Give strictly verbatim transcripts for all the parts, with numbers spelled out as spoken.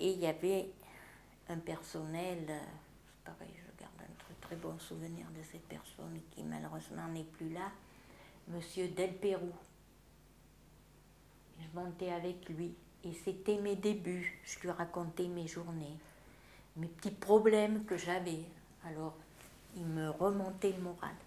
Et il y avait un personnel, c'est pareil, je garde un très, très bon souvenir de cette personne qui malheureusement n'est plus là, Monsieur Delpérou. Je montais avec lui et c'était mes débuts. Je lui racontais mes journées, mes petits problèmes que j'avais. Alors, il me remontait le moral.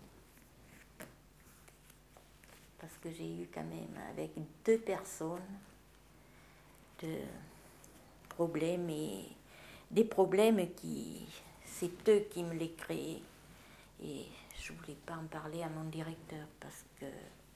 Parce que j'ai eu quand même avec deux personnes de problèmes et des problèmes qui, c'est eux qui me les créaient. Et je ne voulais pas en parler à mon directeur parce que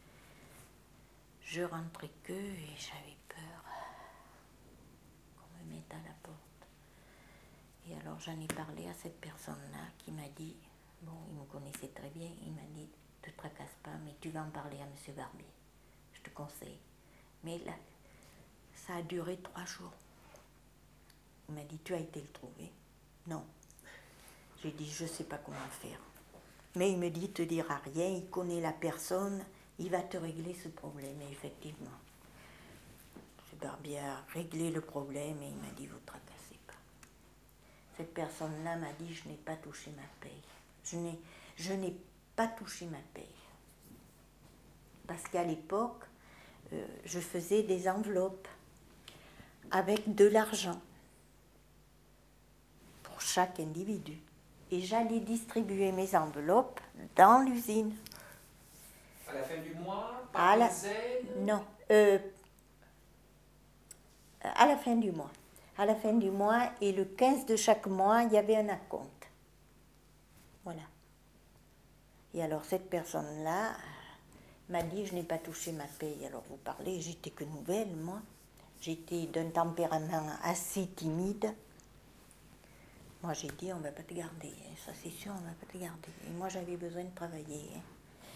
je rentrais que et j'avais peur qu'on me mette à la porte. Et alors j'en ai parlé à cette personne-là qui m'a dit, bon, il me connaissait très bien, il m'a dit, ne te tracasse pas, mais tu vas en parler à M. Barbier. Je te conseille. Mais là, ça a duré trois jours. Il m'a dit, tu as été le trouver? Non. J'ai dit, je ne sais pas comment faire. Mais il me dit, il ne te dira rien, il connaît la personne, il va te régler ce problème. Et effectivement, M. Barbier a réglé le problème et il m'a dit, vous ne tracassez pas. Cette personne-là m'a dit, je n'ai pas touché ma paye. Je n'ai, je n'ai pas touché ma paye. Parce qu'à l'époque, euh, je faisais des enveloppes avec de l'argent pour chaque individu. Et j'allais distribuer mes enveloppes dans l'usine. À la fin du mois, À par la... quinzaine? Non, euh, à la fin du mois. À la fin du mois, et le quinze de chaque mois, il y avait un acompte. Voilà. Et alors cette personne-là m'a dit, je n'ai pas touché ma paye. Alors vous parlez, j'étais que nouvelle, moi. J'étais d'un tempérament assez timide. Moi j'ai dit, on ne va pas te garder, hein. Ça c'est sûr, on ne va pas te garder. Et moi j'avais besoin de travailler. Hein.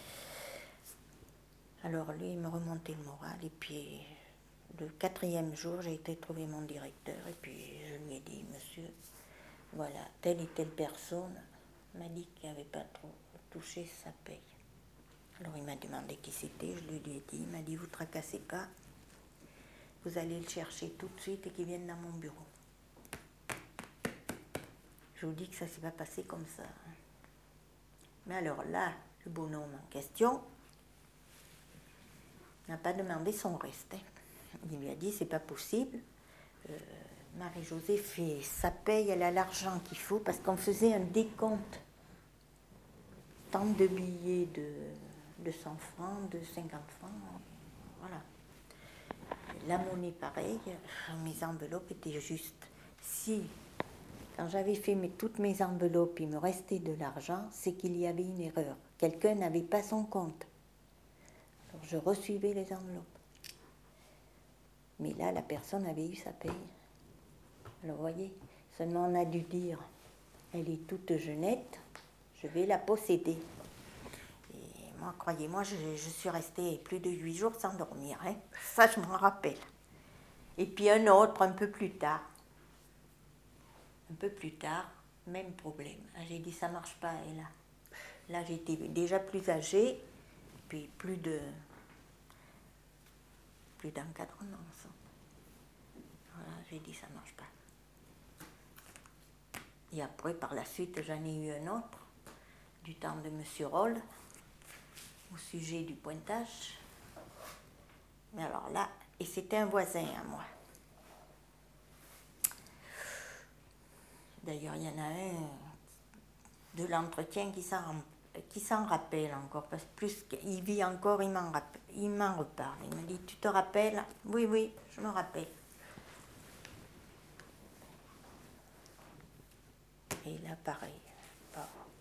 Alors lui, il me remontait le moral. Et puis le quatrième jour, j'ai été trouver mon directeur. Et puis je lui ai dit, monsieur, voilà, telle et telle personne m'a dit qu'il n'avait pas trop touché sa paye. Alors il m'a demandé qui c'était, je lui ai dit, il m'a dit, vous ne tracassez pas, vous allez le chercher tout de suite et qu'il vienne dans mon bureau. Je vous dis que ça ne s'est pas passé comme ça. Mais alors là, le bonhomme en question n'a pas demandé son reste. Il lui a dit, c'est pas possible, euh, Marie-Josée fait sa paye, elle a l'argent qu'il faut, parce qu'on faisait un décompte. Tant de billets de, de cent francs, de cinquante francs, voilà. La monnaie, pareil, mes enveloppes étaient justes. Si, quand j'avais fait mes, toutes mes enveloppes, il me restait de l'argent, c'est qu'il y avait une erreur. Quelqu'un n'avait pas son compte. Alors je resuivais les enveloppes. Mais là, la personne avait eu sa paye. Alors, vous voyez, seulement on a dû dire, elle est toute jeunette, je vais la posséder. Et moi, croyez-moi, je, je suis restée plus de huit jours sans dormir. Hein. Ça, je m'en rappelle. Et puis un autre, un peu plus tard. Un peu plus tard, même problème. J'ai dit, ça ne marche pas. Et là, là j'étais déjà plus âgée, puis plus de... plus d'encadrement. Voilà, j'ai dit, ça ne marche pas. Et après, par la suite, j'en ai eu un autre, du temps de M. Roll, au sujet du pointage. Mais alors là, et c'était un voisin à moi. D'ailleurs, il y en a un de l'entretien qui s'en, qui s'en rappelle encore, parce que plus qu'il vit encore, il m'en, rappelle, il m'en reparle. Il me dit, tu te rappelles? Oui, oui, je me rappelle. Et là, pareil.